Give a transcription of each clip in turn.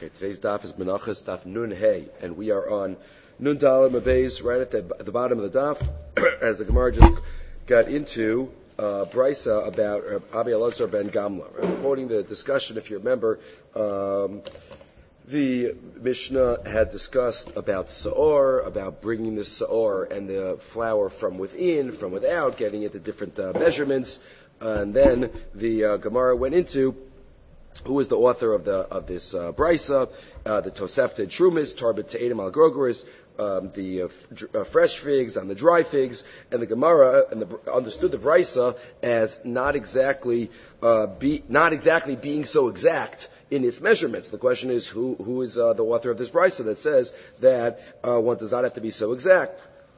Okay, today's daf is Menachos daf Nun Hey, and we are on Nun Dalet Mabeis, right at the bottom of the daf, as the Gemara just got into Brisa about Abi Elazar ben Gamla. Right? Quoting the discussion, if you remember, the Mishnah had discussed about Sa'or, about bringing the Sa'or and the flour from within, from without, getting into different measurements, and then the Gemara went into who is the author of this brisa, the Tosefta Trumis, Tarbit Te'edim al Grogoris, the fresh figs and the dry figs, and the Gemara understood the brisa as not exactly being so exact in its measurements. The question is, who is the author of this brisa that says that one does not have to be so exact?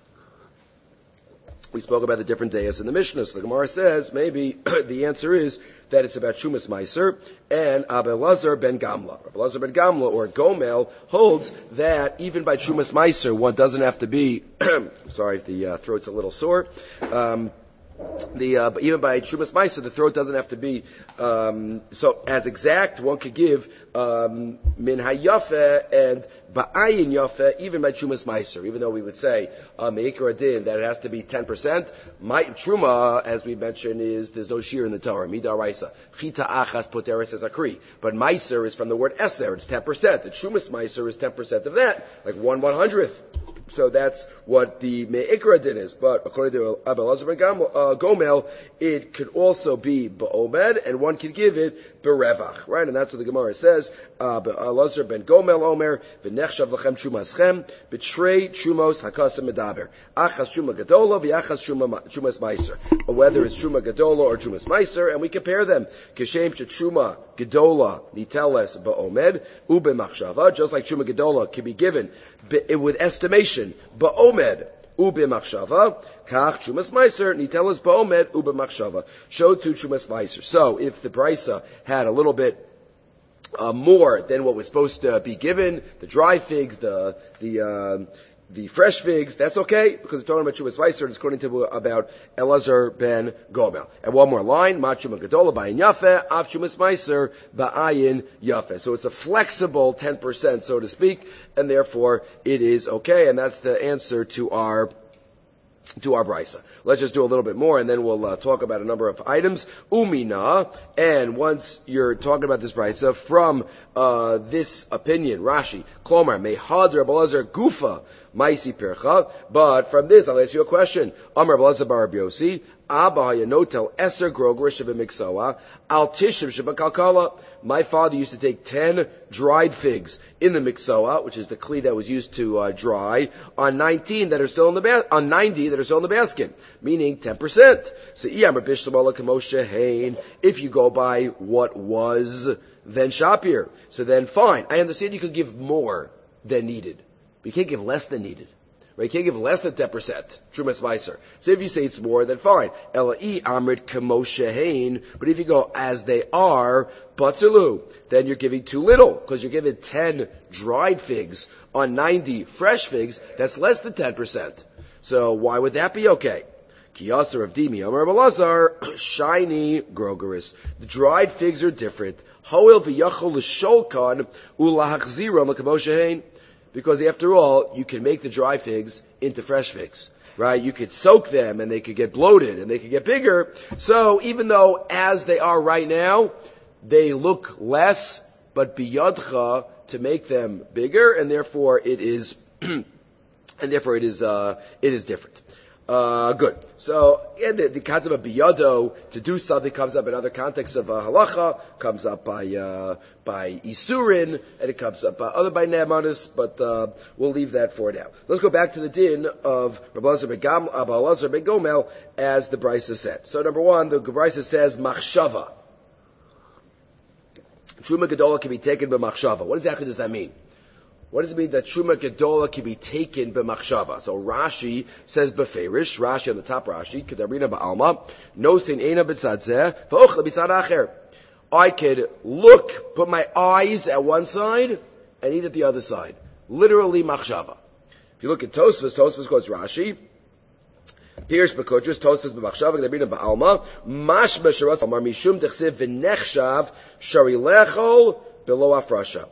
We spoke about the different days in the Mishnah. So the Gemara says maybe the answer is that it's about Shumas Meiser and Abi Elazar ben Gamla. Abi Elazar ben Gamla, or Gomel, holds that even by Shumas Meiser, one doesn't have to be, sorry if the throat's a little sore, but even by Shumas Meiser, the throat doesn't have to be so as exact. One could give Min Hayafe and Ba'ayin Yafe even by Shumas Meiser, even though we would say Me'ikar Adin that it has to be 10%. Truma, as we mentioned, is there's no shear in the Torah. Midaraisa Chita Achas Poteres as Akri, but Meiser is from the word Eser. It's 10%. The Shumas Meiser is 10% of that, like 1/100th. So that's what the Me'ikra din is. But according to Abi Elazar ben Gomel, it could also be Ba'omed, and one could give it Berevach, right? And that's what the Gemara says. Abi Elazar ben Gomel Omer, V'nechshav lachem Shumaschem, B'trei Shumos Hakasem Medaber. Achas Shuma Gadola, V'achas Shumas Meiser. Whether it's Shuma Gadola or Shumas Meiser, and we compare them. Kishem Shuma Gadola, Niteles Ba'omed, Ube Machshava, just like Shuma Gadola can be given with estimation, Ba'omed, Ube Machshava, Kach Chumas Meiser, Nitelas Ba'omed, Ube Machshava. Show to Chumas Meiser. So, if the Brisa had a little bit more than what was supposed to be given, the dry figs, the fresh figs, that's okay, because it's talking about Chumas Meiser, it's according to about Elazar ben Gomel. And one more line, Ma Chuma Gadola Ba'ayin Yafe, Av Chumas Meiser Ba'ayin Yafe. So it's a flexible 10%, so to speak, and therefore it is okay, and that's the answer to our brisa. Let's just do a little bit more, and then we'll talk about a number of items. Umina, and once you're talking about this brisa, from this opinion, Rashi, Klomar, Mehad Rabbi Elazar Gufa, Maisi Pircha, but from this, I'll ask you a question. Amar Rabbi Elazar bar Rabbi Yossi, Abba Hayanotel Eser Grogor Shebemiksoa, Al Tishim Shebekalkala. My father used to take 10 dried figs in the miksoa, which is the kli that was used to dry, on 90 that are still in the basket, meaning 10%. So if you go by what was, then Shapir. So then fine. I understand you could give more than needed, but you can't give less than needed. Right? You can't give less than 10%, Trumas Meiser. So if you say it's more, then fine. Ela'i Amrit Kamoshehain, but if you go as they are, Batzalu, then you're giving too little, because you're giving 10 dried figs on 90 fresh figs, that's less than 10%. So why would that be okay? Kiyasar of Dimi, Amar Balazar, shiny grogeris. The dried figs are different. Hoil v'yachol l'sholkan ulahachzira l'kamoshehain. Because after all, you can make the dry figs into fresh figs, right? You could soak them and they could get bloated and they could get bigger. So even though as they are right now, they look less, but biyadcha to make them bigger, and therefore it is, it is different. Good. So, again, the concept of biyado, to do something, comes up in other contexts of halacha, comes up by isurin, and it comes up by ne'emanis, but we'll leave that for now. Let's go back to the din of Rabbi Elazar ben Gomel, as the brisa said. So, number one, the brisa says machshava. Truma Gedola can be taken by machshava. What exactly does that mean? What does it mean that Truma Gedola can be taken b'machshava? So Rashi says b'ferish, Rashi on the top Rashi, Kedarina ba'alma, nosin eina b'tzadzeh, v'ochla b'tzad acher. I could look, put my eyes at one side, and eat at the other side. Literally machshava. If you look at Tosfos quotes Rashi, Pirish b'kodrus, Tosfos b'machshava, Kedarina ba'alma, mash b'sharatz, amar mishum techsev v'nechshav, shari lechol, below afrasha.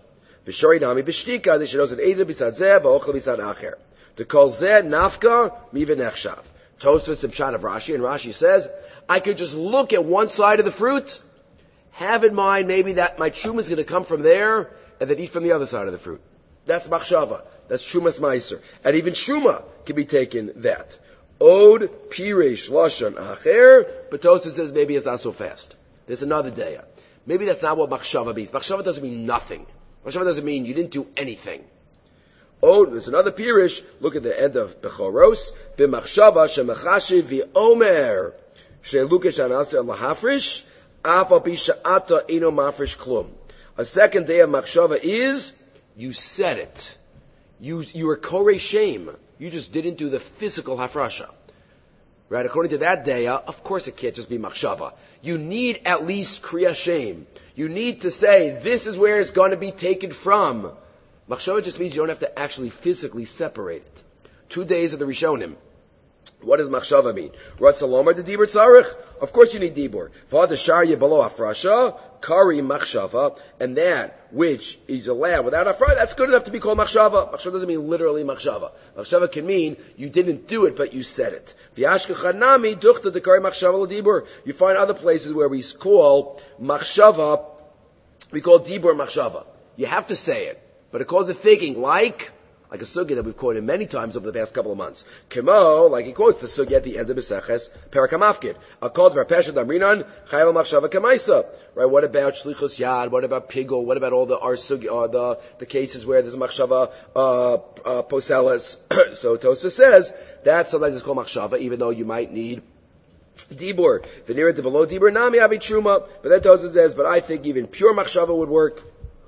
V'shori nami b'shtika, they should know that Eidah b'sad zeh, v'ochel b'sad acher. To call zeh nafka, miva nechshav. Tosfos Pshat of Rashi, and Rashi says, I could just look at one side of the fruit, have in mind maybe that my truma is going to come from there, and then eat from the other side of the fruit. That's machshava. That's Trumas Meiser. And even Truma can be taken that. Od Pirish Lashon Acher, but Tosfos says maybe it's not so fast. There's another day. Maybe that's not what machshava means. Machshava doesn't mean nothing. Machshava doesn't mean you didn't do anything. Oh, there's another Pirish. Look at the end of Bechoros. B'machshava shemachashiv v'omer she'lukesh anaseh lahafrish af al pi she'ata eno mafrish klum. A second day of machshava is you said it. You were korei shame. You just didn't do the physical hafrasha. Right? According to that daya, of course it can't just be machshava. You need at least kriya shame. You need to say, this is where it's going to be taken from. Machshava just means you don't have to actually physically separate it. 2 days of the Rishonim. What does machshava mean? Ratzalomar the dibur tzarich? Of course you need dibur. V'ad shar yebalo afrasha, kari machshava, and that which is allowed without afrasha, that's good enough to be called machshava. Machshava doesn't mean literally machshava. Machshava can mean you didn't do it, but you said it. V'yashkechanami duchta dekari machshava l'dibur. You find other places where we call machshava, we call dibur machshava. You have to say it, but it calls it thinking, like a sugya that we've quoted many times over the past couple of months. Kemo, like he quotes the sugya at the end of Meseches Parakamafkid. A called for Pesha Damrinan, Chayav Machshava Kamaisa. Right, what about Shlichus Yad? What about Pigel? What about all the sugya, the cases where there's Machshava, Poselas? So Tosfos says, that sometimes is called Machshava, even though you might need Dibur. Veneer to below Dibur, Nami Avi Truma. But then Tosfos says, but I think even pure Machshava would work.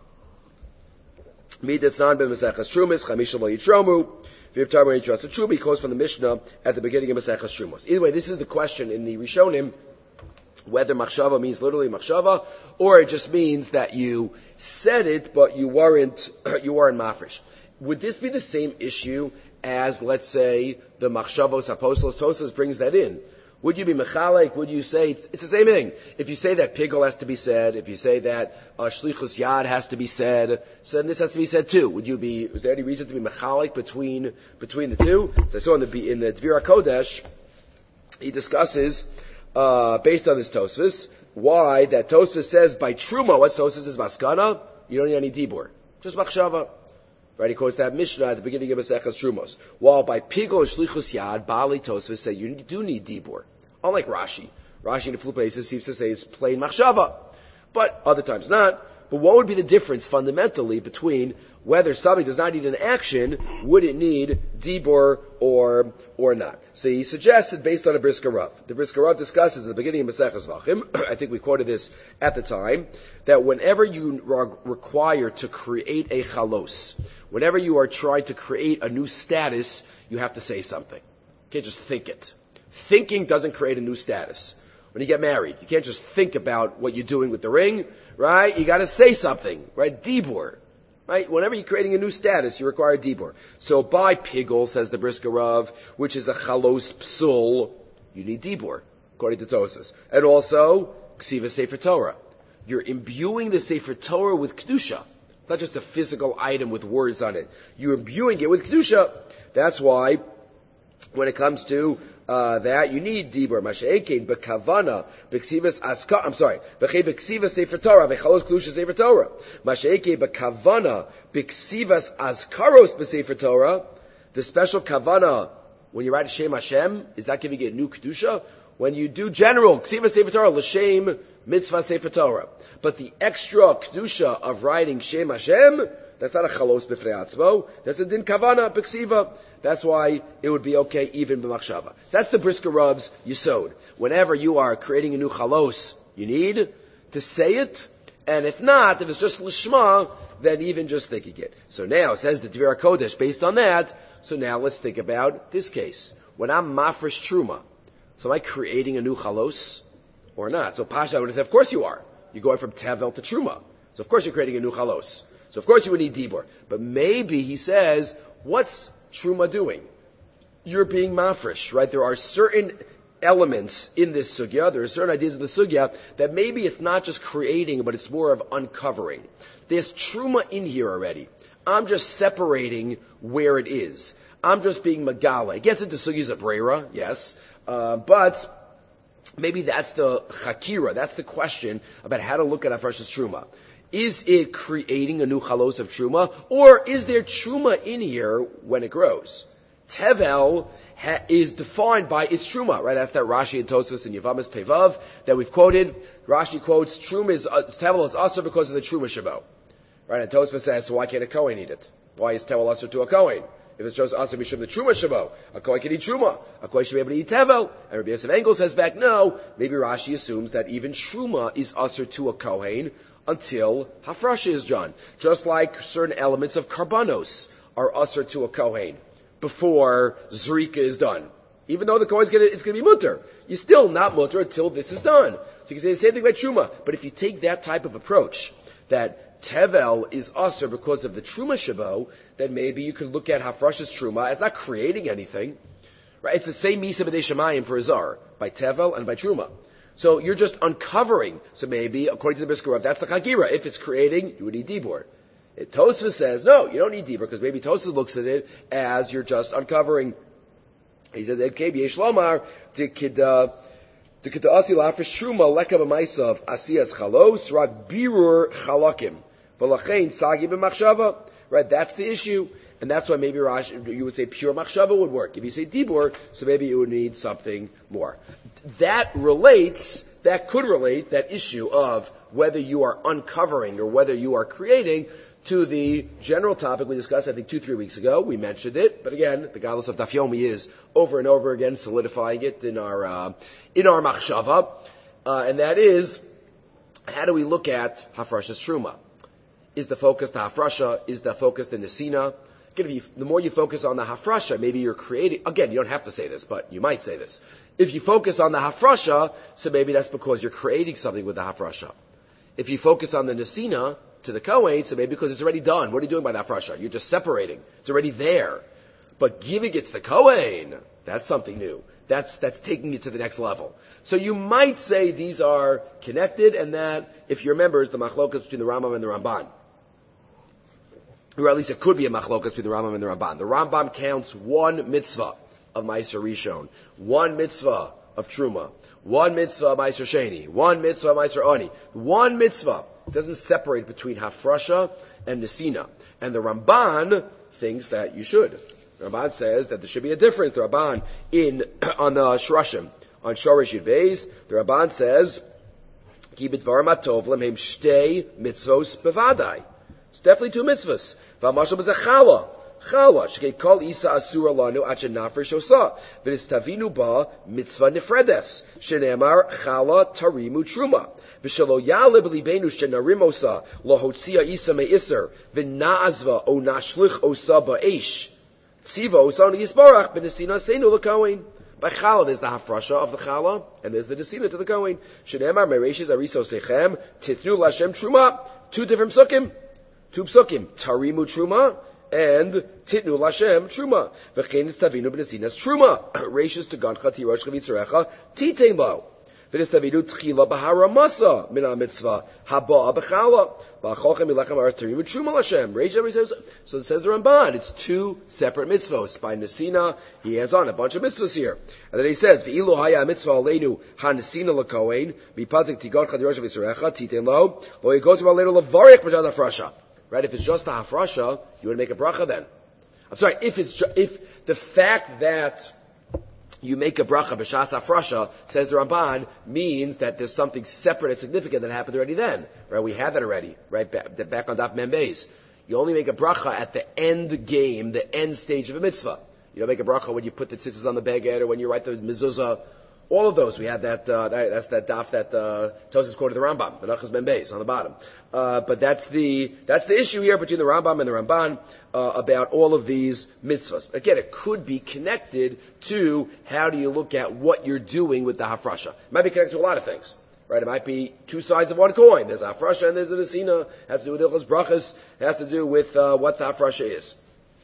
He quotes from the Mishnah at the beginning of Maseches Trumos. Either way, this is the question in the Rishonim, whether machshava means literally machshava, or it just means that you said it, but you weren't mafresh. Would this be the same issue as, let's say, the machshavos apostolos? Tosfos brings that in. Would you be mechalek? Would you say, it's the same thing. If you say that pigel has to be said, if you say that shlichus yad has to be said, so then this has to be said too. Is there any reason to be mechalek between the two? So I saw in the Dvir HaKodesh, he discusses, based on this Tosfos, why that Tosfos says by Truma, what Tosfos is maskana, you don't need any dibur. Just machshava. Right, he quotes that Mishnah at the beginning of Maseches Trumos. While by pigel and shlichus yad, Bali Tosfos say you do need dibur. Unlike Rashi. Rashi in a few places seems to say it's plain machshava. But other times not. But what would be the difference fundamentally between whether somebody does not need an action, would it need dibur or not? So he suggested based on a Brisker Rav. The Brisker Rav discusses at the beginning of Maseches Vachim, I think we quoted this at the time, that whenever you are required to create a chalos, whenever you are trying to create a new status, you have to say something. You can't just think it. Thinking doesn't create a new status. When you get married, you can't just think about what you're doing with the ring, right? You gotta say something, right? Dibur, right? Whenever you're creating a new status, you require dibur. So by pigel, says the Brisker Rav, which is a chalos psul, you need dibur, according to Tosfos. And also, ksiva sefer Torah. You're imbuing the sefer Torah with kedusha. It's not just a physical item with words on it. You're imbuing it with kedusha. That's why, when it comes to that you need dibur. Masha'ekin bekavana beksivas aska. I'm sorry. Beksivas sefer Torah bechalos kedusha sefer Torah. Masha'ekin bekavana beksivas askaros besefer Torah. The special kavana when you write Shem Hashem, is that giving it new kedusha? When you do general ksivas sefer Torah l'shem mitzvah sefer Torah, but the extra kedusha of writing Shem Hashem, that's not a chalos b'fnei atzmo. That's a din kavana b'ksiva. That's why it would be okay even b'machshava. That's the Brisker Rav's yesod. Whenever you are creating a new chalos, you need to say it, and if not, if it's just lishma, then even just thinking it. So now, says the Dvir HaKodesh, based on that, so now let's think about this case. When I'm mafresh truma, so am I creating a new chalos or not? So Pasha would say, of course you are. You're going from tevel to truma. So of course you're creating a new chalos. So of course you would need dibur. But maybe, he says, what's truma doing? You're being mafresh, right? There are certain elements in this sugya, there are certain ideas of the sugya that maybe it's not just creating, but it's more of uncovering. There's truma in here already. I'm just separating where it is. I'm just being megala. It gets into sugyas of brera, yes, but maybe that's the chakira. That's the question about how to look at hafrashas truma. Is it creating a new chalos of truma, or is there truma in here when it grows? Tevel is defined by its truma, right? That's that Rashi and Tosfos and Yavamas Pevav that we've quoted. Rashi quotes truma is tevel is also because of the truma shabo, right? And Tosfos says, so why can't a kohen eat it? Why is tevel also to a kohen? If it shows also mishum the truma shabo, a kohen can eat truma. A kohen should be able to eat tevel. And Rabbi Yosef Engel says back, no. Maybe Rashi assumes that even truma is usher to a kohen until hafrasha is done. Just like certain elements of karbanos are usher to a kohen before zrika is done. Even though the kohen's it's gonna be mutter. You're still not mutter until this is done. So you can say the same thing about truma. But if you take that type of approach, that tevel is usher because of the truma shabo, then maybe you could look at hafrashas truma as not creating anything. Right? It's the same misa b'dei shemayim for a zar, by tevel and by truma. So you're just uncovering. So maybe, according to the Brisker Rav, that's the chagira. If it's creating, you would need dibur. Tosfos says, no, you don't need dibur, because maybe Tosfos looks at it as you're just uncovering. He says, Ekeb yesh lomar, tikida asi lafresh truma leka b'maisav asiyas chalos rak birur chalakim v'lachein sagi b'machshava. Right, that's the issue. And that's why maybe Rashi, you would say pure machshava would work. If you say dibur, so maybe you would need something more. That could relate, that issue of whether you are uncovering or whether you are creating, to the general topic we discussed, I think 2-3 weeks ago. We mentioned it, but again, the galus of Daf Yomi is over and over again solidifying it in our machshava, and that is, how do we look at hafrashas truma? Is the focus the hafrasha? Is the focus the nesina? Again, the more you focus on the hafrasha, maybe you're creating, again, you don't have to say this, but you might say this. If you focus on the hafrasha, so maybe that's because you're creating something with the hafrasha. If you focus on the nesina to the kohen, so maybe because it's already done. What are you doing by the hafrasha? You're just separating. It's already there. But giving it to the kohen, that's something new. That's taking it to the next level. So you might say these are connected, and that, if you remember, is the machlokas between the Rambam and the Ramban. Or at least it could be a machlokas between the Rambam and the Ramban. The Rambam counts one mitzvah of Ma'aser Rishon, one mitzvah of Truma, one mitzvah of Ma'aser Sheni, one mitzvah of Ma'aser Ani, one mitzvah. It doesn't separate between Hafrasha and Nesina. And the Ramban thinks that you should. The Ramban says that there should be a difference. The Ramban on the Shrashim, on Shorish Yud Beis, the Ramban says, Ki b'dvarim atov lemhem shtei mitzvos bevadai. It's definitely two mitzvahs. V'amashal b'zeh chala, shkei kol isa asura lanu achen nafresh osa, v'nistavinu ba mitzvah nifredes, shenemar chala tarimu truma, v'shelo yale b'libenu shenarim osa, lohotzia isa me'iser, v'na'azva o nashlich osa ba'esh, tziva osa yisbarach, b'nesina seinu l'kohen. By chala, there's the hafrasha of the chala, and there's the nesina to the kohen. Shenemar mereshes ariso sechem, titnu lashem truma, two different psukim. Two psukim, tarimu truma, and titnu lashem truma. V'chein istavinu b'nesinas truma. Reishis to gancha tirosh chavitzarecha, titein lo. V'nistavinu tchila b'haramasa min ha-mitzvah, haba'a b'chala. V'achochem ilechem ar tarimu truma lashem. Reish says, so it says the Ramban, it's two separate mitzvos. By nesina, he has on a bunch of mitzvos here. And then he says, v'ilu haya mitzvah aleinu ha-nesina l'kohen, mipazik tigancha tirosh chavitzarecha, titein lo. Lo yigos aleinu levarech b'jad hafrasha. Right? If it's just a hafrasha, you would make a bracha then. I'm sorry, if the fact that you make a bracha b'shas hafrasha, says the Ramban, means that there's something separate and significant that happened already then. Right? We had that already. Right? Back on Daf Mem Beis. You only make a bracha at the end game, the end stage of a mitzvah. You don't make a bracha when you put the tzitzis on the beged or when you write the mezuzah. All of those, we had that, that's that daf that, Tosfos quoted the Rambam, Menachos Ben Beis, on the bottom. But that's the issue here between the Rambam and the Ramban, about all of these mitzvahs. Again, it could be connected to how do you look at what you're doing with the hafrasha. It might be connected to a lot of things. Right? It might be two sides of one coin. There's a hafrasha and there's a nesina. It has to do with ilchos brachas. It has to do with, what the hafrasha is.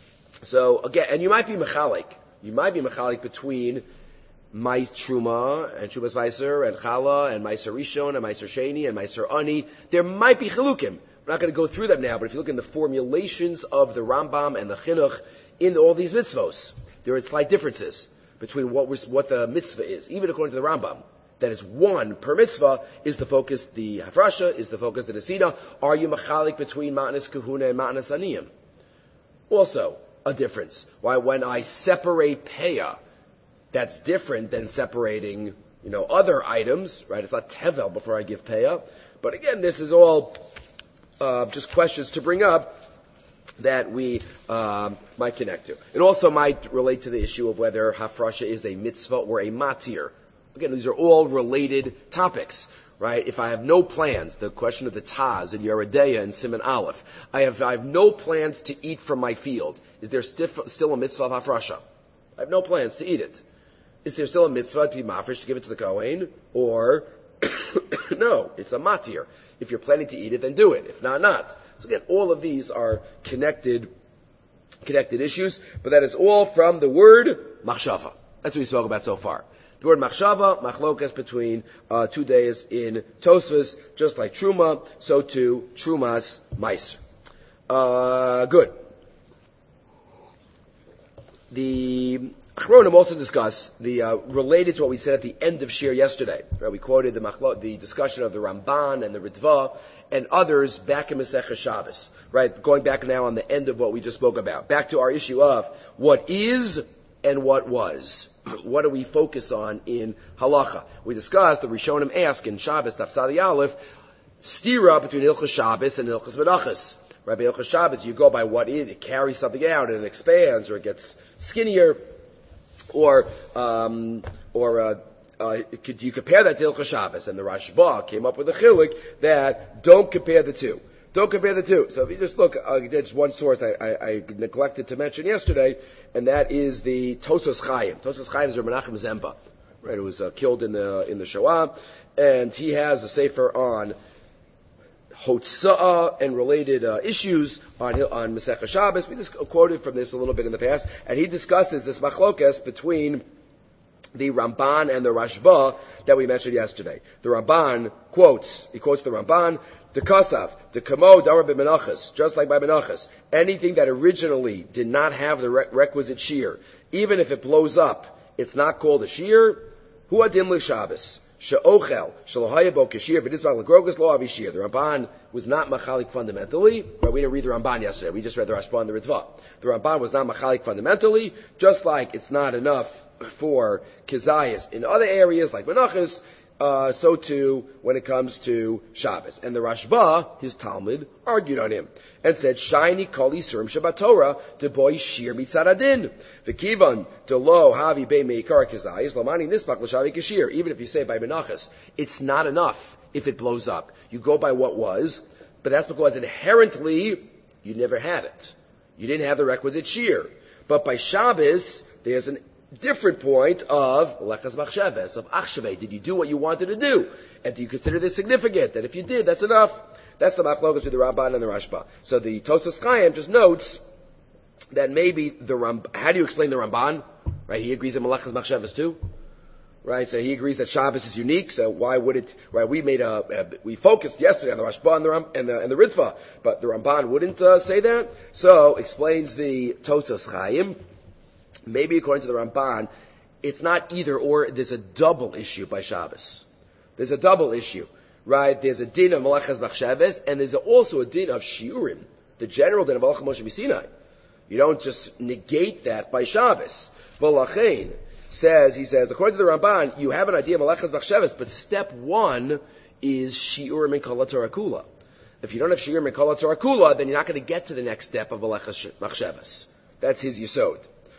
So, again, and you might be mechalik. You might be mechalik between Mais Truma and Trumas Meiser and Chala and Meiser Rishon and Meiser Sheni and Meiser Ani. There might be chilukim. I'm not going to go through them now, but if you look in the formulations of the Rambam and the Chinuch in all these mitzvos, there are slight differences between what the mitzvah is, even according to the Rambam. That is one per mitzvah is the focus, the hafrasha is the focus, the nesina. Are you machalik between matnas kahuna and matnas aniyim? Also a difference. Why when I separate peah, that's different than separating, other items, right? It's not tevel before I give peah. But again, this is all just questions to bring up that we might connect to. It also might relate to the issue of whether hafrasha is a mitzvah or a matir. Again, these are all related topics, right? If I have no plans, the question of the Taz in Yeredeya and Siman Aleph, I have no plans to eat from my field. Is there still a mitzvah of hafrasha? I have no plans to eat it. Is there still a mitzvah to be mafresh to give it to the Kohen? Or, no, it's a matir. If you're planning to eat it, then do it. If not, not. So again, all of these are connected issues, but that is all from the word machshava. That's what we spoke about so far. The word machshava, machlokas between 2 days in Tosfos, just like truma, so too trumas meiser. Good. The Achronim also discuss the related to what we said at the end of Shir yesterday. Right? We quoted the discussion of the Ramban and the Ritva and others back in Masechah Shabbos. Right, going back now on the end of what we just spoke about. Back to our issue of what is and what was. What do we focus on in halacha? We discussed, the Rishonim ask in Shabbos, Daf Sadi Aleph, stira between Hilchos Shabbos and Hilchos Menachos. Right, by Hilchos Shabbos, you go by what is, it carries something out and it expands or it gets skinnier, or you compare that to Hilchos Shabbos, and the Rashba came up with a chilik that don't compare the two. Don't compare the two. So if you just look, there's one source I neglected to mention yesterday, and that is the Tosos Chaim. Tosos Chaim is Menachem Zemba, right? Who was killed in the Shoah, and he has a sefer on Hotza'ah and related issues on Masechah Shabbos. We just quoted from this a little bit in the past, and he discusses this machlokas between the Ramban and the Rashba that we mentioned yesterday. The Ramban quotes the Ramban, the Kasav, the Kamo Dara B'Menachos, just like by Menachos. Anything that originally did not have the requisite shear, even if it blows up, it's not called a shear. Hu Adin L'Shabbos. She'ochel, she'lohaya bo kashir, v'nizbach l'grogas lo avishir. The Ramban was not machalik fundamentally, but we didn't read the Ramban yesterday. We just read the Rashba and the Ritva. The Ramban was not machalik fundamentally, just like it's not enough for kizayas in other areas like Menachos, so too when it comes to Shabbos. And the Rashba, his Talmud, argued on him and said, "Shiny kol yisurim Shabbat Torah de boy shir mitzad adin v'kivan de lo havi be meikar kizayis lamani nisbach l'shavi kashir." Even if you say by Menachos, it's not enough if it blows up. You go by what was, but that's because inherently you never had it. You didn't have the requisite shear. But by Shabbos, there's a different point of lechas machsheves, of achshaveh. Did you do what you wanted to do? And do you consider this significant? That if you did, that's enough. That's the machlokas with the Ramban and the Rashba. So the Tosas Chaim just notes that maybe the Ramban, how do you explain the Ramban? Right, he agrees in lechas machsheves too. Right, so he agrees that Shabbos is unique, so why would it, right, we focused yesterday on the Rashba and the Ritva, but the Ramban wouldn't say that. So, explains the Tosas Chaim, maybe according to the Ramban, it's not either or, there's a double issue by Shabbos. There's a double issue, right? There's a din of Malachas Machshavos, and there's also a din of Shiurim, the general din of Malach Moshe B'Sinai. You don't just negate that by Shabbos. V'lachein, he says, according to the Ramban, you have an idea of Malachas Machshavos, but step one is Shiurim and Kol HaTorah Kula. If you don't have Shiurim and Kol HaTorah Kula, then you're not going to get to the next step of Malachas Machshavos. That's his yesod.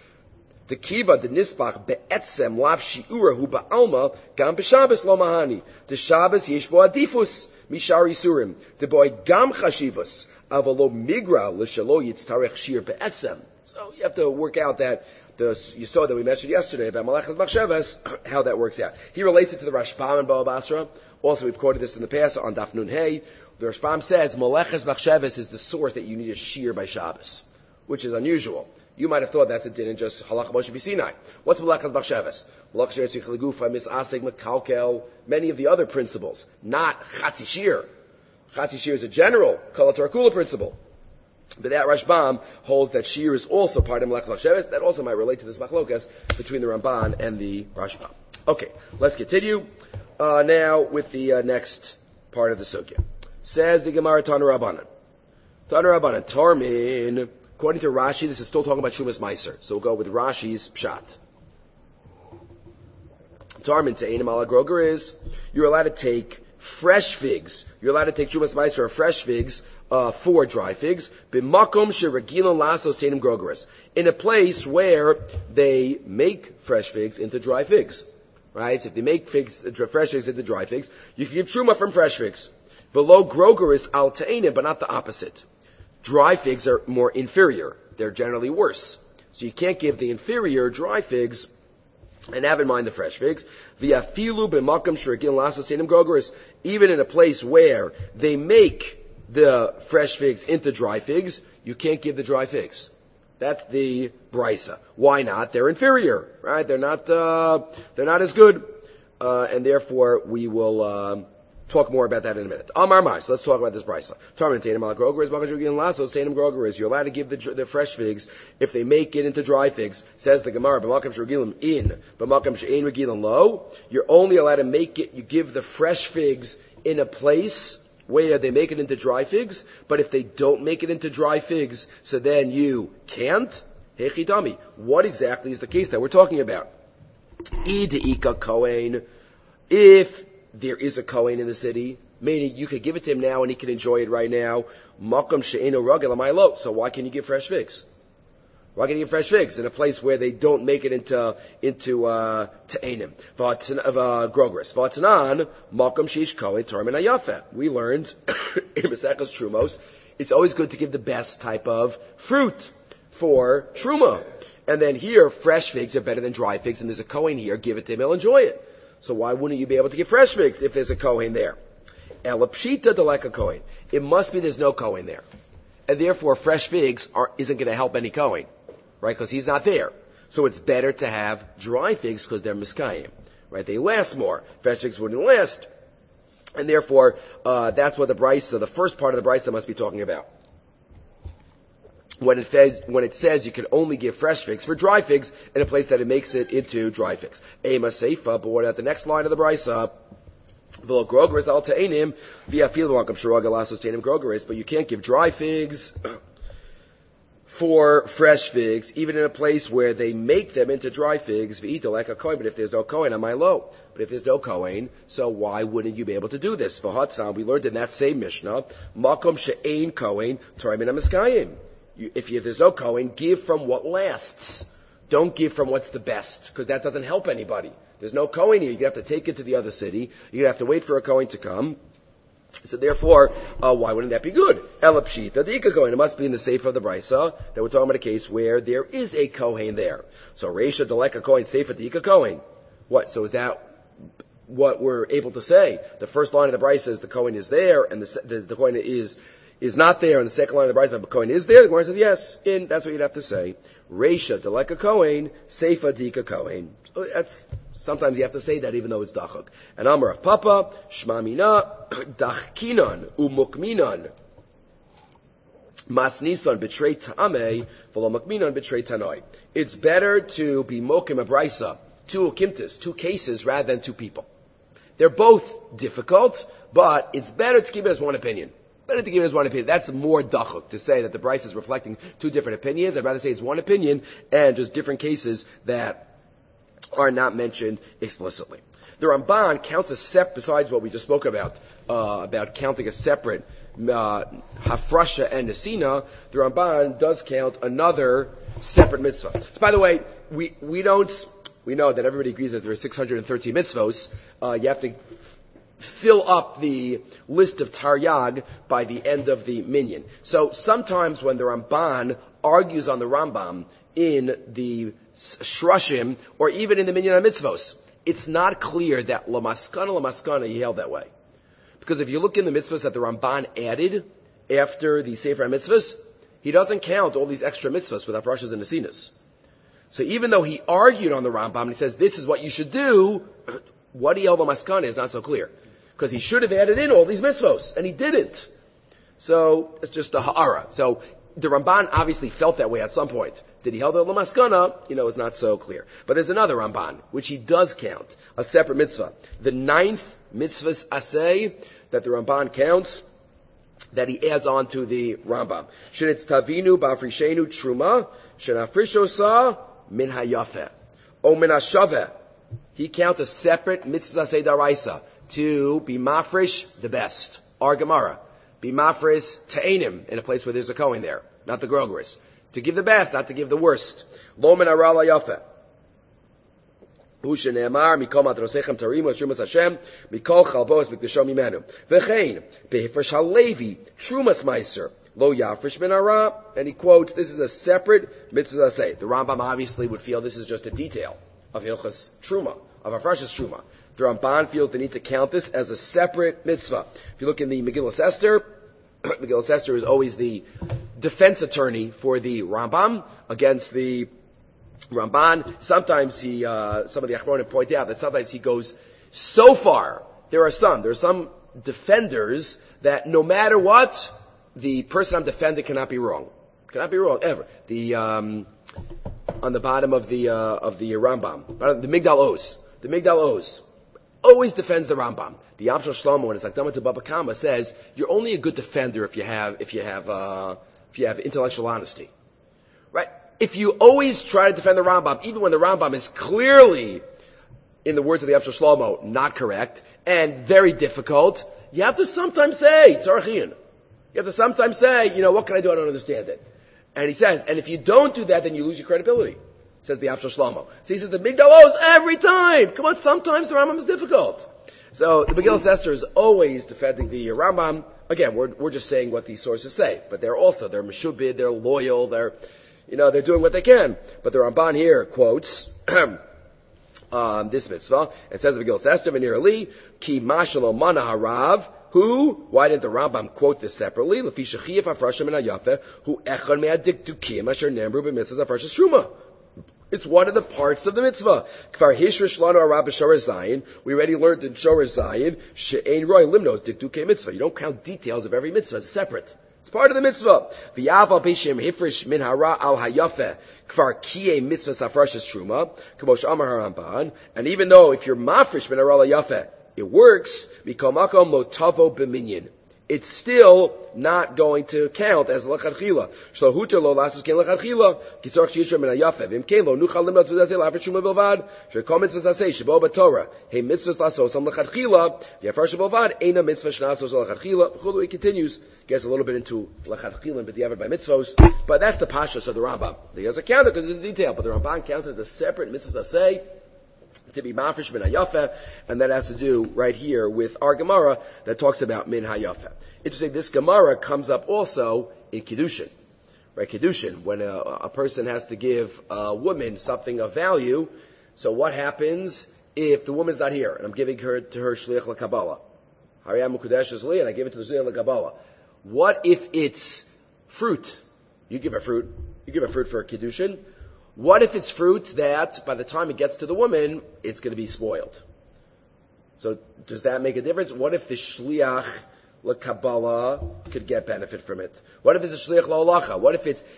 The kiva, the nisbach, be'etzem, lav shi'urahu ba'alma, gam b'Shabbos lo mahani. The Shabbos yesh bo adifus, mishar yisurim. The boy gam chashivus, avalo migra, l'shalo yitztarech shir be'etzem. So you have to work out that, the yisod that we mentioned yesterday about Malachas Machshavos, how that works out. He relates it to the Rashbam and Baba Basra. Also, we've quoted this in the past on Daf Nun Hey. The Rashbam says, Malachas Machshavos is the source that you need a shear by Shabbos, which is unusual. You might have thought that's a din in just Halach Moshe B'Sinai. What's Malachas Machshavos? Malachas Sheretz Yichel Gufa, Misaseg, Mekalkel, many of the other principles. Not Chatzi Shir. Chatzi shear is a general Kol HaTorah Kula principle. But that Rashbam holds that shear is also part of Melech Sheves. That also might relate to this machlokas between the Ramban and the Rashbam. Okay, let's continue now with the next part of the sugya. Says the Gemara Tana Rabbanan. Tana Rabbanan, Tarmin. According to Rashi, this is still talking about Shumas Meiser. So we'll go with Rashi's Pshat. Tarmin Te'enim ala Groger is, you're allowed to take fresh figs. You're allowed to take Shumas Meiser or fresh figs for dry figs. B'makom sheregilan lasos te'enim grogeres. In a place where they make fresh figs into dry figs. Right? So if they make fresh figs into dry figs, you can give Truma from fresh figs. V'lo grogeres al te'enim, but not the opposite. Dry figs are more inferior. They're generally worse. So you can't give the inferior dry figs and have in mind the fresh figs. V'yafilu b'makam shregilan lasos te'enim grogeres. Even in a place where they make the fresh figs into dry figs, you can't give the dry figs. That's the brisa. Why not? They're inferior, right? They're not as good, and therefore we will talk more about that in a minute. Amar Mar. So let's talk about this brisa. You're allowed to give the fresh figs if they make it into dry figs. Says the Gemara, you're only allowed to make it. You give the fresh figs in a place where they make it into dry figs, but if they don't make it into dry figs, so then you can't. Hechidami. What exactly is the case that we're talking about? Ika Kohen. If there is a Kohen in the city, meaning you could give it to him now and he can enjoy it right now. Makam she'eno ragel amaylo. So why can you give fresh figs? Why can you give fresh figs in a place where they don't make it into te'enim? Grogeres. V'atanan, makam sheish kohen tormin hayafe. We learned in Maseches Trumos, it's always good to give the best type of fruit for truma. And then here, fresh figs are better than dry figs, and there's a kohen here, give it to him, he'll enjoy it. So why wouldn't you be able to give fresh figs if there's a kohen there? Elapshita deleka kohen. It must be there's no kohen there. And therefore, fresh figs isn't going to help any kohen. Right, because he's not there. So it's better to have dry figs because they're miskayim. Right, they last more. Fresh figs wouldn't last. And therefore, that's what the first part of the brisa must be talking about. When it says you can only give fresh figs for dry figs in a place that it makes it into dry figs. Ema seifa, but what about the next line of the brisa? V'lo grogeres al te'enim, v'yafilu makam sheraga lasos te'enim grogeres, but you can't give dry figs for fresh figs, even in a place where they make them into dry figs, v'ita like a kohen, but if there's no kohen, am I low? But if there's no kohen, so why wouldn't you be able to do this? V'hatzan, we learned in that same Mishnah, makom she'ein kohen, torah min hamiskayim. If there's no kohen, give from what lasts. Don't give from what's the best, because that doesn't help anybody. There's no kohen here, you're going to have to take it to the other city, you're going to have to wait for a kohen to come. So therefore, why wouldn't that be good? Elapshita, the Ika Kohen. It must be in the Sefer of the Brisa that we're talking about a case where there is a Kohen there. So Reisha Deleka Kohen, Sefer the Ika Kohen. What? So is that what we're able to say? The first line of the Brisa is the Kohen is there, and the Kohen is not there, and the second line of the Brisa, the Kohen is there. The Gemara says yes. That's what you'd have to say. Reisha Deleka Kohen, Sefer the Ika Kohen. Sometimes you have to say that even though it's dachak. And Amar of Papa, Shmamina, Dachkinan, Umukminan, Masnisan, Betrei Ta'ameh, V'lo Mukminan, Betrei Tanoi. It's better to be mokim a brisa, two ukimtis, two cases, rather than two people. They're both difficult, but it's better to keep it as one opinion. Better to keep it as one opinion. That's more dachuk, to say that the brisa is reflecting two different opinions. I'd rather say it's one opinion, and just different cases that are not mentioned explicitly. The Ramban counts a besides what we just spoke about counting a separate hafrasha and nesina, the Ramban does count another separate mitzvah. So by the way, we know that everybody agrees that there are 613 mitzvos. You have to fill up the list of Taryag by the end of the minyan. So sometimes when the Ramban argues on the Rambam in the Shrashim, or even in the Minyan HaMitzvos, it's not clear that Lamaskana, he held that way. Because if you look in the mitzvahs that the Ramban added after the Sefer HaMitzvahs, he doesn't count all these extra mitzvahs with Hafrashas and Nesinas. So even though he argued on the Rambam, and he says, this is what you should do, what he held Lamaskana is not so clear. because he should have added in all these mitzvos, and he didn't. So it's just a ha'ara. So the Ramban obviously felt that way at some point. Did he hold the Lamaskana? It's not so clear. But there's another Ramban, which he does count, a separate mitzvah. The 9th mitzvah's asay that the Ramban counts, that he adds on to the Rambam. Shenitz tavinu ba'afrishenu truma, shenafrishosa min hayafeh. O min hashaveh. He counts a separate mitzvah asay daraisa to be mafresh the best. Our Gemara. Be mafresh ta'enim in a place where there's a Kohen there, not the grogris. To give the best, not to give the worst. Lo min hara la yafeh. Hu shene'emar mikol matrosechem tarimu shrumas Hashem mikol chalbos mikdashom imenu v'chein behifresh halevi shrumas meiser lo yafresh min hara. And he quotes, this is a separate mitzvah asay. The Rambam obviously would feel this is just a detail of Hilchas Truma, of Afrashas Truma. The Ramban feels the need to count this as a separate mitzvah. If you look in the Megillas Esther, Megillas Esther is always the defense attorney for the Rambam against the Ramban. Sometimes some of the Achronim point out that sometimes he goes so far. There are some defenders that no matter what, the person I'm defending cannot be wrong. Cannot be wrong, ever. On the bottom of the Rambam, the Migdal Oz. The Migdal Oz always defends the Rambam. The Yam Shel Shlomo, when it's like Dama to Baba Kama, says you're only a good defender if you have intellectual honesty, right? If you always try to defend the Rambam, even when the Rambam is clearly, in the words of the Yam Shel Shlomo, not correct and very difficult, you have to sometimes say tzarachin. You have to sometimes say, what can I do? I don't understand it. And he says, and if you don't do that, then you lose your credibility. Says the Yam Shel Shlomo. So he says the Migdal Oz every time. Come on, sometimes the Rambam is difficult. So the Megillas Esther is always defending the Rambam. Again, we're just saying what these sources say, but they're meshubid, they're loyal, they're doing what they can. But the Ramban here quotes this mitzvah. It says in Megillas Esther, V'nir li ki mashalo mana harav. Why didn't the Rambam quote this separately? Lefi shechiyef afrashim min hayafeh hu echad me'adiktukim asher nemru b'mitzvahs afrashas truma. It's one of the parts of the mitzvah. Kfar hishrish lanu arab b'shor zayin. We already learned in Shor Zayin she'ein roy limnos diktukei mitzvah. You don't count details of every mitzvah. It's separate. It's part of the mitzvah. V'yav al b'shem hifrish min hara al hayafeh kfar kiyei mitzvah safrashas truma k'mosh amar haramban. And even though if you're mafresh min hara al hayafeh, it works. Mikol makom lo tavo b'minyan. It's still not going to count as l'chadchila. Shlohuter lo lasus ken l'chadchila. Kitzorch shiyisher min hayafeh. V'im ken lo nuchal limnos v'zasei la'afresh truma bilvad. Shekol mitzvahs asei shebo b'torah. Hey mitzvahs lasos l'chadchila. V'yafresh bilvad. Eina mitzvah shnasos l'chadchila. V'chulu, he continues. Gets a little bit into l'chadchila, but the by mitzvos. But that's the pashas of the Rambam. He has a counter because it's a detail. But the Ramban counts as a separate mitzvahs asei to be mafresh min hayafeh, and that has to do right here with our Gemara that talks about min hayafeh. Interesting, this Gemara comes up also in Kiddushin. Right, Kiddushin, when a person has to give a woman something of value, so what happens if the woman's not here, and I'm giving her to her shliach l'kabbalah? Hariyam Mukudesh is li, and I give it to the shliach l'kabbalah. What if it's fruit? You give a fruit for a Kiddushin. What if it's fruit that by the time it gets to the woman, it's going to be spoiled? So does that make a difference? What if the shliach l'kabbalah could get benefit from it? What if it's a shliach l'holacha? What if it's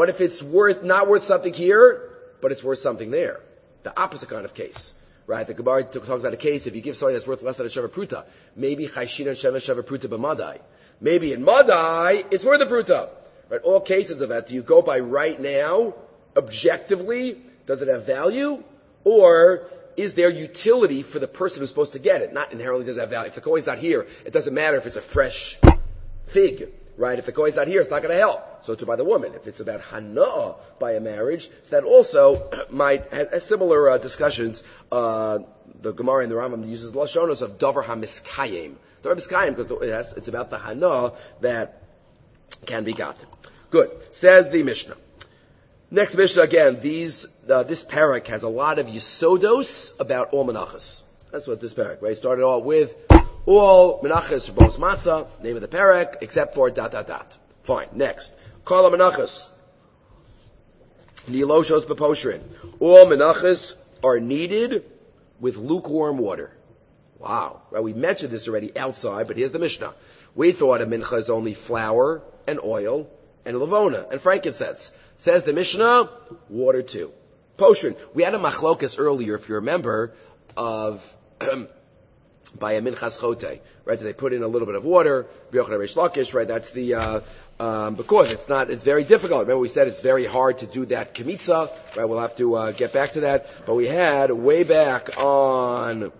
not worth something here, but it's worth something there? The opposite kind of case, right? The Gemara talks about a case if you give something that's worth less than a sheva pruta, maybe chayshina sheva pruta b'madai. Maybe in madai it's worth a pruta, right? All cases of that. Do you go by right now? Objectively, does it have value? Or is there utility for the person who's supposed to get it? Not inherently does it have value. If the Kohen's not here, it doesn't matter if it's a fresh fig, right? If the Kohen's not here, it's not going to help. So to by the woman. If it's about hana'ah by a marriage, so that also might have similar discussions. The Gemara and the Rambam uses the lashonos of davar hamiskayim. Davar hamiskayim because it's about the hana'ah that can be gotten. Good. Says the Mishnah. Next Mishnah, again, this parak has a lot of yisodos about all menachos. That's what this parak, right? Started all with all menachos for both matzah, name of the parak, except for ... Fine. Next. Kala menachos. Niloshos beposhrin. All menachos are kneaded with lukewarm water. Wow. Right, we mentioned this already outside, but here's the Mishnah. We thought a mincha is only flour and oil and levona and frankincense. Says the Mishnah, water too. Poshrin. We had a machlokas earlier, if you remember, of by a minchas chote, right? Do they put in a little bit of water? Right? That's the because it's very difficult. Remember we said it's very hard to do that kemitza, right? We'll have to get back to that. But we had way back on,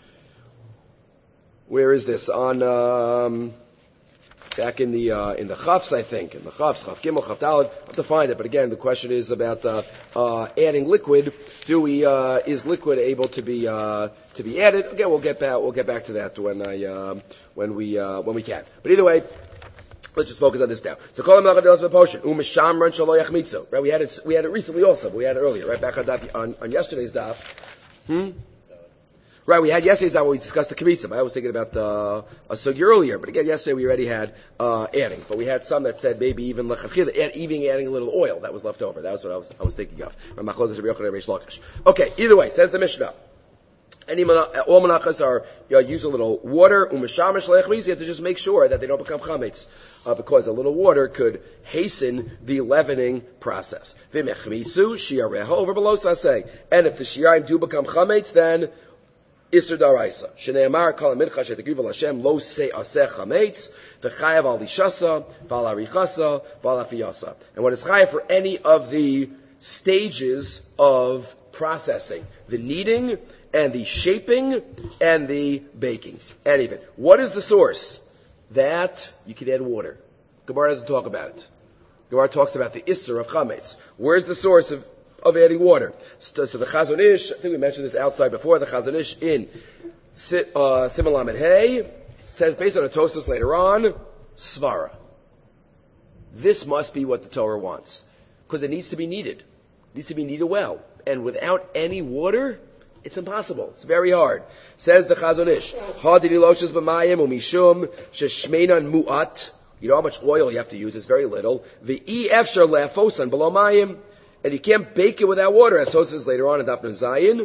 where is this? On back in the Chafs, I think, in the Chaf Gimel, Chaf Daled. I have to find it, but again, the question is about adding liquid. Is liquid able to be added? Again, we'll get back to that when we can. But either way, let's just focus on this now. So call him Umeshamran Shalo Yachmitzu. Right? We had it recently also, but we had it earlier, right? Back on yesterday's daf. Right, we had yesterday's daf when we discussed the kmitza. I was thinking about a sugya earlier, but again, yesterday we already had adding. But we had some that said maybe even lechatchila, even adding a little oil that was left over. That was what I was thinking of. Okay, either way, says the Mishnah. All menachas are use a little water. Umeshamish lechmitz. You have to just make sure that they don't become chametz, because a little water could hasten the leavening process. V'mechmitzu shiareha over below saseh. And if the shiarim do become chametz, then Isser daraisa. Shneimar kol mincha shetegriv Hashem lo se'aseh chametz v'chayav al lishasa v'al arichasa v'al afiyasa. And what is chayav for any of the stages of processing, the kneading and the shaping and the baking. Anything. What is the source? That you can add water. Gemara doesn't talk about it. Gemara talks about the Isser of chametz. Where's the source of adding water? So the Chazon Ish, I think we mentioned this outside before, the Chazon Ish in Siman Lamed Hey says, based on a Tosfos later on, Svara. This must be what the Torah wants. Because it needs to be kneaded. It needs to be kneaded well. And without any water, it's impossible. It's very hard. Says the Chazon Ish, Hadini loshas b'mayim umishum sheshmeinan mu'at. You know how much oil you have to use? It's very little. V'i efshar le'afosan below mayim. And you can't bake it without water, as so it says later on in Daf Nun Zayin.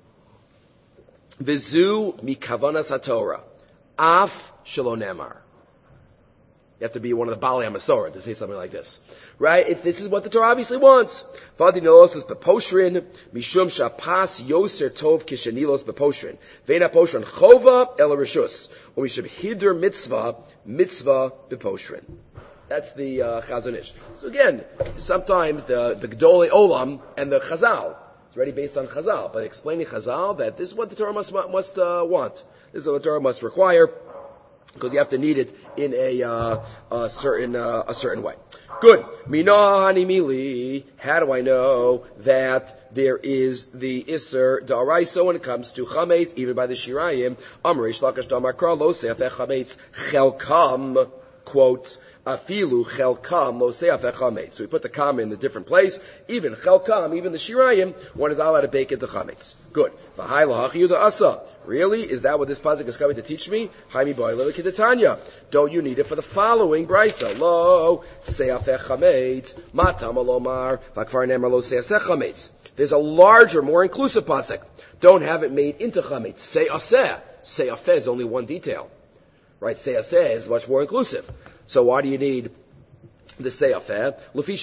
Vizu mikavanas haTorah, af shelo nemar. You have to be one of the Baalei HaMasorah to say something like this, right? This is what the Torah obviously wants. Vadinos is beposhrin mishum shapas yoser tov kishenilos beposhrin veina poshrin chova el rishus umishum hider mitzvah beposhrin. That's the Chazon Ish. So again, sometimes the Gedolei Olam and the Chazal, it's already based on Chazal, but explaining Chazal that this is what the Torah must want. This is what the Torah must require, because you have to knead it in a certain way. Good. Mina hanimili. How do I know that there is the Isser Da'araisa when it comes to Chametz, even by the Shirayim? Amrish Lakash Damakra Lo Se'afeh Chametz Chelkam, quote, Afilu chelkam lo se'afeh chametz. So we put the kam in a different place. Even chelkam, even the shirayim, one is allowed to bake into chametz. Good. V'hai lahachi yuda asa. Really? Is that what this pasuk is coming to teach me? Haimi boile l'kedetanya. Don't you need it for the following brisa? Lo se'afeh chametz. Matam alomar. V'akvar nemar lo se'aseh chametz. There's a larger, more inclusive pasuk. Don't have it made into chametz. Se'aseh. Se'afeh is only one detail. Right? Se'aseh is much more inclusive. So why do you need the se'afeh?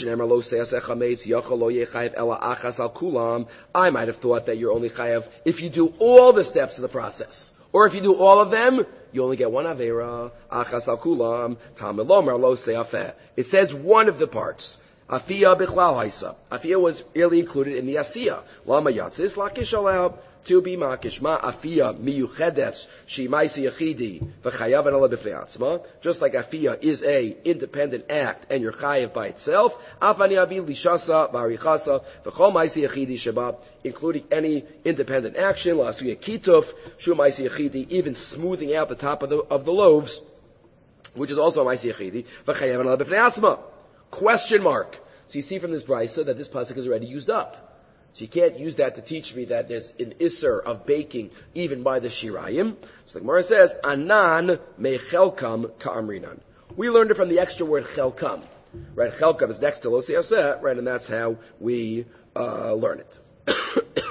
I might have thought that you're only chayav if you do all the steps of the process. Or if you do all of them, you only get one avera. Achas al kulam, tamilomar lo se'afeh. It says one of the parts. Afiyah bichlal haisa. Afiyah was really included in the asiyah. Lama yatzis lakish alab. To be makish ma afiyah miyuchedes she maisi yachidi v'chayav and ala b'fnei atzma. Just like afiyah is a independent act and you're chayav by itself. Afani avi lishasa v'arichasa v'chol maisi yachidi sheba, including any independent action. La'asuya kituf shu maisi yachidi, even smoothing out the top of the loaves, which is also maisi yachidi v'chayav and ala b'fnei atzma. Question mark. So you see from this brisa that this pasuk is already used up. So you can't use that to teach me that there's an isser of baking even by the shirayim. So the Gemara says, Anan me chelkam ka'amrinan. We learned it from the extra word chelkam. Right? Chelkam is next to lo se'aseh, right? And that's how we learn it.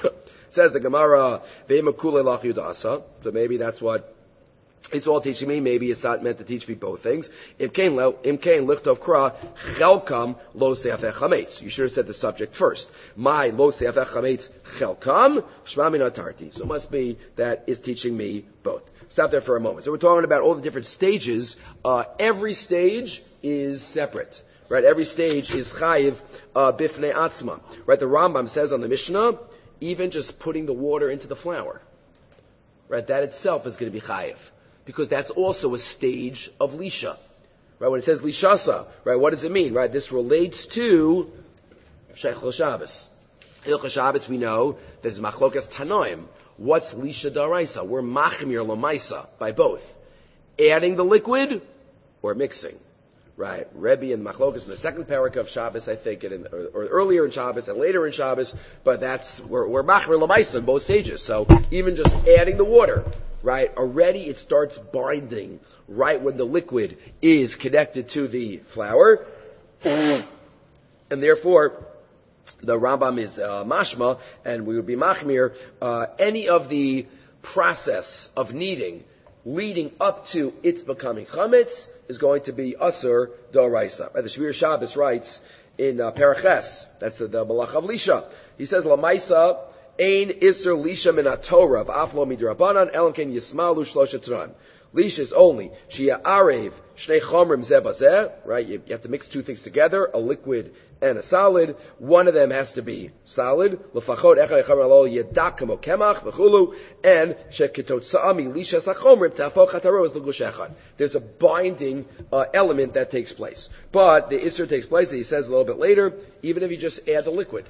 Says the Gemara, Ve'emakule lach yudasa. So maybe that's what it's all teaching me. Maybe it's not meant to teach me both things. Imkein lichtov kra chelkam lo seafech chametz. You should have said the subject first. My lo seafech chametz chelkam shma min atarti. So it must be that it's teaching me both. Stop there for a moment. So we're talking about all the different stages. Every stage is separate. Right? Every stage is chayiv bifnei atzma. Right? The Rambam says on the Mishnah, even just putting the water into the flour, right? That itself is going to be chayiv, because that's also a stage of lisha. Right? When it says lishasa, right? What does it mean? Right? This relates to Sheikhul Shabbos. Hilchos Shabbos, we know there's machlokas tanoim. What's lisha daraisa? We're machmir lamaisa by both, adding the liquid or mixing. Right, Rebbe and Machlokas in the second parak of Shabbos, I think, or earlier in Shabbos and later in Shabbos, but we're machmer lamaisa in both stages. So even just adding the water, right, already it starts binding right when the liquid is connected to the flour, and therefore the Rambam is mashma, and we would be machmir any of the process of kneading leading up to its becoming chametz is going to be asur d'oraisa. The Shmir Shabbos writes in Paraches, that's the Malach of Lisha. He says, Lamaisa ein isur lisha min haTorah v'aflo midrabanan elam ken yismalu shlosha tran. Lisha is only shia arev shnei chomrim zeh bazeh. Right, you have to mix two things together, a liquid and a solid. One of them has to be solid. L'fachot echad echad lo yedak kamo kemach v'chulu, and shekitotzah mi lisha sachomrim ta'afoch hataros l'gush echad. There's a binding element that takes place, but the isur takes place. He says a little bit later, even if you just add the liquid,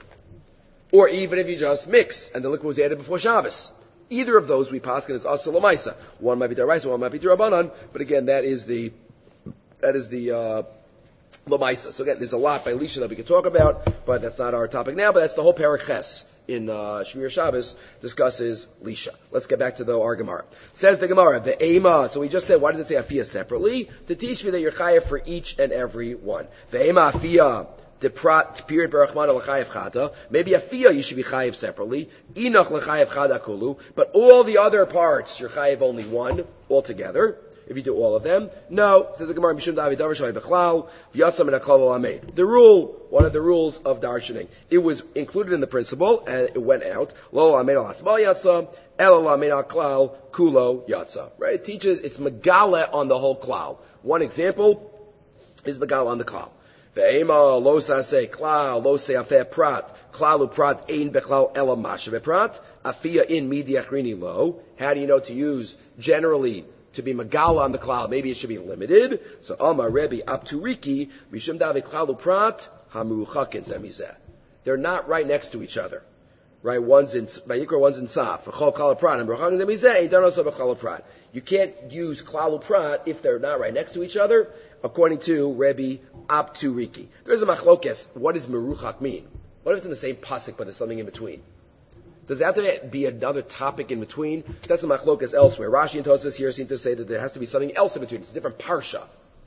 or even if you just mix and the liquid was added before Shabbos. Either of those we paskin is asur l'maisa. One might be daraisa, one might be d'rabanan, but again, that is the l'maisa. So again, there's a lot by Lisha that we could talk about, but that's not our topic now. But that's the whole parak ches in Shmir Shabbos discusses Lisha. Let's get back to our Gemara. Says the Gemara, the Ema. So we just said, why does it say Afiyah separately? To teach me that you're chayav for each and every one. The Ema Afiyah. Period berachmana l'chayev chata. Maybe afiyah you should be chayev separately. Enoch l'chayev chada kulu. But all the other parts you're chayev only one altogether. If you do all of them, no. Says the Gemara, Mishum David Davar Shalei Bechlal V'Yatzam and Aklal Olamed. The rule, one of the rules of darshaning, it was included in the principle and it went out. Lo Olamed al Hatzmal Yatzam. El Olamed al Klal Kulo Yatza. Right? It teaches it's megala on the whole klal. One example is megala on the klal. Ve'ema lo saseh klal lo se'afeh prat klalu prat ein bechlal ela mashe prat afiyah in midi achrini lo. How do you know to use generally to be magala on the klal? Maybe it should be limited. So Amar Rebbe Apturiki mishum davi klalu prat hamuchakin zemizeh. They're not right next to each other. Right? One's in Vayikra, one's in Saf. V'chol klalu prat and muchakin zemizeh ain't done also b'klalu prat. You can't use klalu prat if they're not right next to each other, according to Rebbe Apturiki. There's a machlokes. What does meruchak mean? What if it's in the same pasuk but there's something in between? Does there have to be another topic in between? That's the machlokes elsewhere. Rashi and Tosfos here seem to say that there has to be something else in between. It's a different parsha.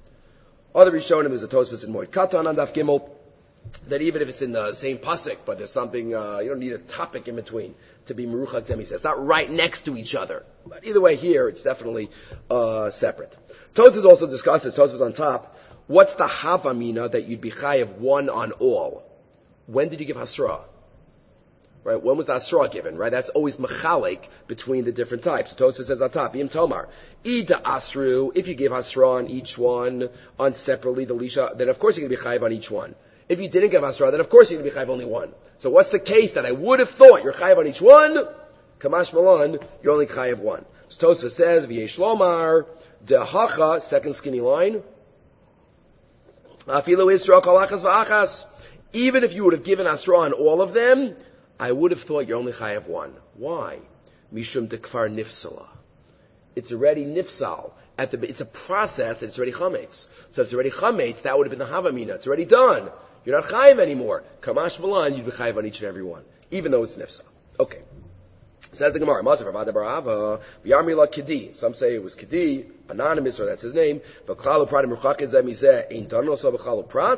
Other Rishonim is a Tosfos in Moed Katan on Daf Gimel, that even if it's in the same pasuk but there's something, you don't need a topic in between to be meruchak zemi. It's not right next to each other. But either way, here it's definitely separate. Tosfos also discusses, Tosfos on top, what's the havamina that you'd be chayav one on all? When did you give hasra? Right? When was the hasra given? Right? That's always mechalek between the different types. Tosfos says on top, Yim Tomar, Ida Asru, if you give hasra on each one, on separately the lisha, then of course you're going to be chayav on each one. If you didn't give hasra, then of course you're going to be chayav only one. So what's the case that I would have thought you're chayav on each one? Kamash Malan, you're only chayav one. So Tosfos says, V'yesh lomar, dehacha, second skinny line, afilu isra kol achas v'achas. Even if you would have given hasra on all of them, I would have thought you're only chayav one. Why? Mishum dekfar nifsala. It's already nifsal. It's a process that it's already chametz. So if it's already chametz, that would have been the havamina. It's already done. You're not chayav anymore. Kamash malan, you'd be chayav on each and every one, even though it's nifsal. Okay. Says the Gemara, Maser Vavada Barava, V'yarmila Kidi. Some say it was Kidi, anonymous, or that's his name. V'klalu prat imruchakin zemizeh ein danos v'klalu prat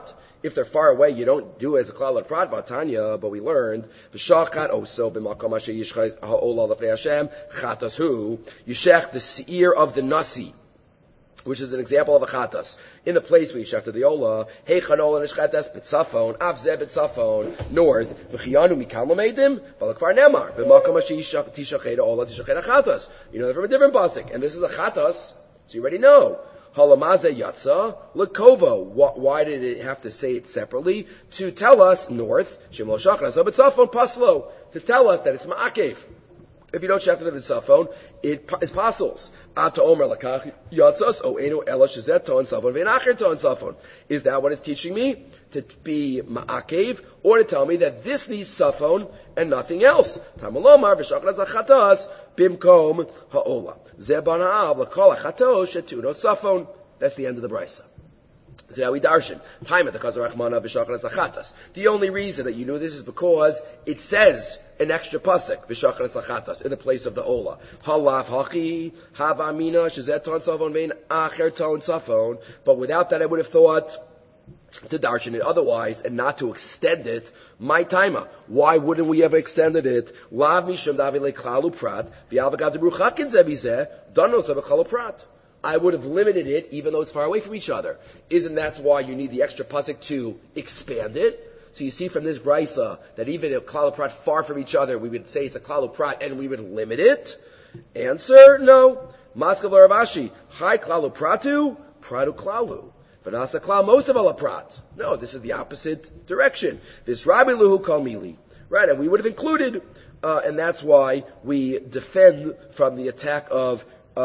If they're far away, you don't do it as a klal prat vatanya, but we learned v'shachat oso b'makom asher yishchak ha'olah lefnei Hashem chatas hu yishech the seir of the nasi, which is an example of a chatas. In the place where you shechted the olah, hey chanola nishchatas b'tzafon, avzeh b'tzafon, north, v'chiyanu mikam l'meidim, v'alakvar nemar, b'makom asher tishachet olah tishachet chatas. You know that from a different pasuk, and this is a chatas, so you already know. Halamaze yatsa lekova. Why did it have to say it separately? To tell us north, shemlo shachnas b'tzafon paslo, to tell us that it's ma'akev. If you don't shecht it in the tzafon, it is pasels. Ata omer lakach yatzas o enu ela shezet ton tzafon v'enacher ton tzafon. Is that what it's teaching me? To be ma'akev, or to tell me that this needs tzafon and nothing else? Tamalomar v'shachnas achatas bimkom ha'ola. Zeh bana'av l'kol achatos shetuno tzafon. That's the end of the brisa. So now we darshan. Time at the Chazar Rachmana v'shachnas achatas. The only reason that you knew this is because it says an extra pasuk v'shachnas achatas in the place of the ola. Halaf hachi havamina shezet ton safon vein acher ton safon. But without that, I would have thought to darshan it otherwise and not to extend it. My timer. Why wouldn't we have extended it? Lav mishum davile klalu prat v'yavagad bruchakin zebizeh danos klalu prat. I would have limited it, even though it's far away from each other. Isn't that why you need the extra pasuk to expand it? So you see from this brisa that even if klal prat far from each other, we would say it's a klal prat and we would limit it. Answer: no. Maskav Ravashi, hi klal pratu, pratu klalu. Vanasa klal most of ala prat. No, this is the opposite direction. This Rabbi Luhu kal mili, right? And we would have included, and that's why we defend from the attack of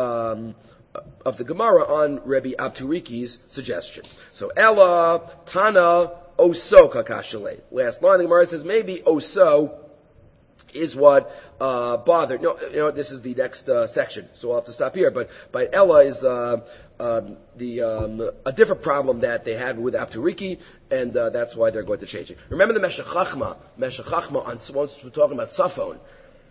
the Gemara on Rabbi Abturiki's suggestion. So Ella, Tana, Oso kakashale. Last line, the Gemara says maybe Oso is what bothered. No, this is the next section, so I'll have to stop here. But Ella is a different problem that they had with Abturiki, and that's why they're going to change it. Remember the Meshech Chachma once we're talking about Safon.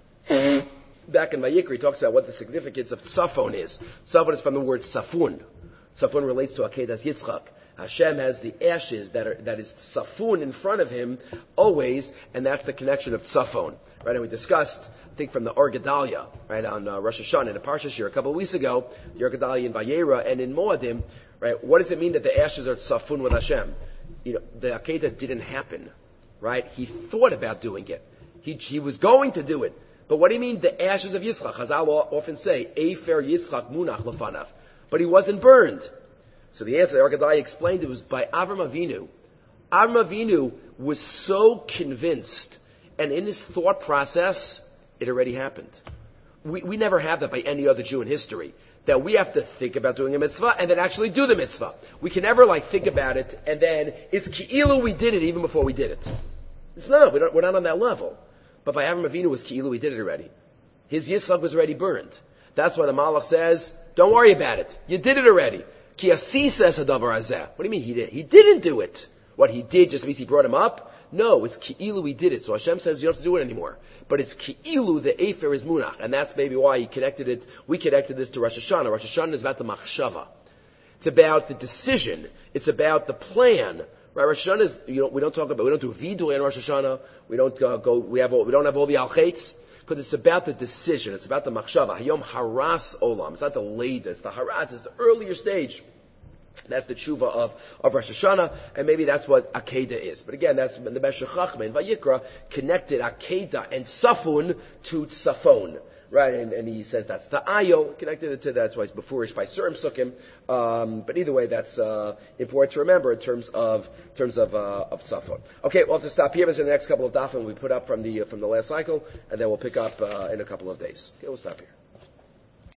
Back in Vayikra, he talks about what the significance of Tzafon is. Tzafon is from the word Safun. Safun relates to Akedas Yitzchak. Hashem has the ashes that is Safun in front of him always, and that's the connection of Tzafon. Right? And we discussed, I think, from the Or Gedalia, right, on Rosh Hashanah in the Parsha here a couple of weeks ago, the Or Gedalia in Vayera and in Moadim, right? What does it mean that the ashes are Tzafun with Hashem? The Akedah didn't happen, right? He thought about doing it. He was going to do it. But what do you mean the ashes of Yitzchak? Chazal often say, Efer Yitzchak munach lefanav. But he wasn't burned. So the answer, the Argadai explained, it was by Avram Avinu. Avram Avinu was so convinced, and in his thought process, it already happened. We never have that by any other Jew in history. That we have to think about doing a mitzvah and then actually do the mitzvah. We can never think about it and then it's ki'ilu we did it even before we did it. We're not on that level. But by Avram Avinu was ki'ilu, we did it already. His Yitzchak was already burned. That's why the Malach says, don't worry about it. You did it already. Ki asisa hadavar hazeh. What do you mean he did? He didn't do it. What he did just means he brought him up? No, it's ki'ilu we did it. So Hashem says you don't have to do it anymore. But it's ki'ilu the efer is munach. And that's maybe why we connected this to Rosh Hashanah. Rosh Hashanah is about the machshava. It's about the decision. It's about the plan. Right, Rosh Hashanah is, we don't do vidui in Rosh Hashanah. We don't we don't have all the al-chaitz. Because it's about the decision. It's about the machshava. Hayom haras olam. It's not the later. It's the haras. It's the earlier stage. That's the tshuva of Rosh Hashanah, and maybe that's what Akedah is. But again, that's the Meshech Chachma in Vayikra connected Akedah and Safun to Tzafon. Right, and he says that's the ayo, connected it to that, that's why it's before by Surim Sukkim. But either way, that's important to remember in terms of Tzafon. Okay, we'll have to stop here. There's the next couple of dafim we put up from the last cycle, and then we'll pick up in a couple of days. Okay, we'll stop here.